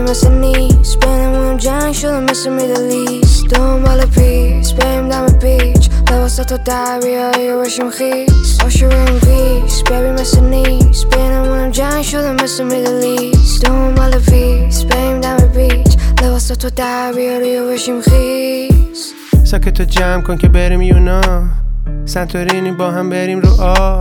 مثل نیست بینمون جنگ شده مثل میدلیست دنبال پیس بریم دم بیچ لباسا تو در بیایی و بشیم خیس باشو بریم پیس ببین مثل نیست بینمون جنگ شده مثل میدلیست دنبال پیس بریم دم بیچ لباسا تو در بیاری و بشیم خیس ساکتو جمع کن که بریم یونان سنتورینی با هم بریم رو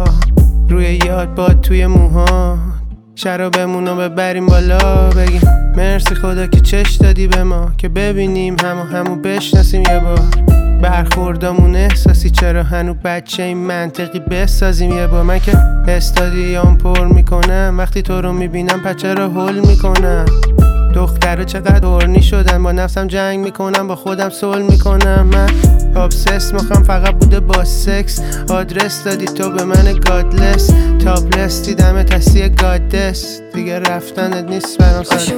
روی یاد باد توی موها شرابمونو ببریم بالا بگیم مرسی خدا که چش دادی به ما که ببینیم همو بشناسیم یه بار برخوردامون احساسی چرا هنو بچه این منطقی بسازیم یه بار من که استادیوم پر میکنم وقتی تو رو میبینم پچه رو هول میکنم دختره چقدر هورنی شدن با نفسم جنگ میکنم با خودم صلح میکنم من ابسس مخم فقط بوده با سکس آدرس دادی تو به من گادلس تاپلس دیدم تسی گادس دیگه رفتنت نیست برام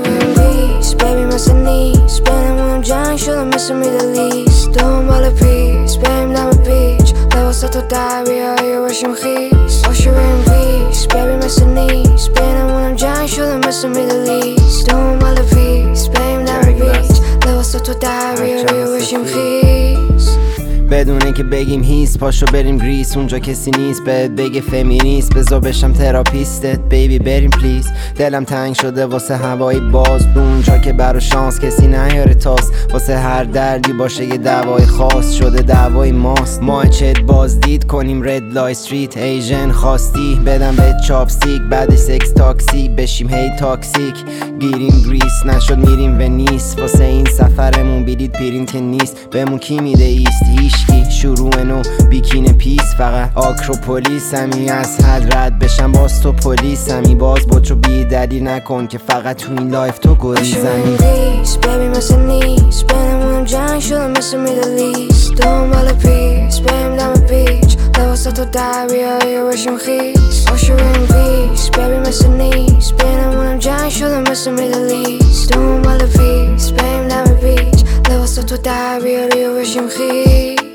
سر ببی مثل نیست بینمون جنگ شده مثل میدلیست دنبال پیس بریم دم بیچ لباسا تو در بیایی و باشیم خیس باشو بریم پیس ببی مثل نیست بینمون جنگ شده مثل میدلیست دنبال پیس بریم دم بیچ لباسا تو در بیایی و باشیم خیس بدون اینکه بگیم هیس پاشو بریم گریس اونجا کسی نیست بهت بگه فمینیست بذار بشم تراپیستت بیبی بریم پلیز دلم تنگ شده واسه هوای باز اونجا که برا شانس کسی نیاره تاس واسه هر دردی باشه یه دوای خاص شده دوای ماست ما چت بازدید کنیم رد لای استریت ایژن خواستی بدم به چاپستیک بعد سکس تاکسی بشیم هی تاکسیک گیریم گریس نشد میریم ونیس واسه این سفرمون بیدید پرینت نیست بهمون کی میده ایست هیشکی شروع نو بیکین پیس فقط آکروپولیس همی از حد رد بشم باز تو پلیس همی باز با تو بی دلیل نکن که فقط تو این لایف تو گریزمی ببین مثل نیست بینمون جنگ شده مثل میدلیست دنبال پیس بریم دم بیچ لباسا تو در بیایی و بشیم خیس باشو بریم پیس ببین مثل نیست بینمون جنگ شده مثل میدلیست دنبال پیس بریم دم بیچ لباسا تو در بیاری و بشیم خیس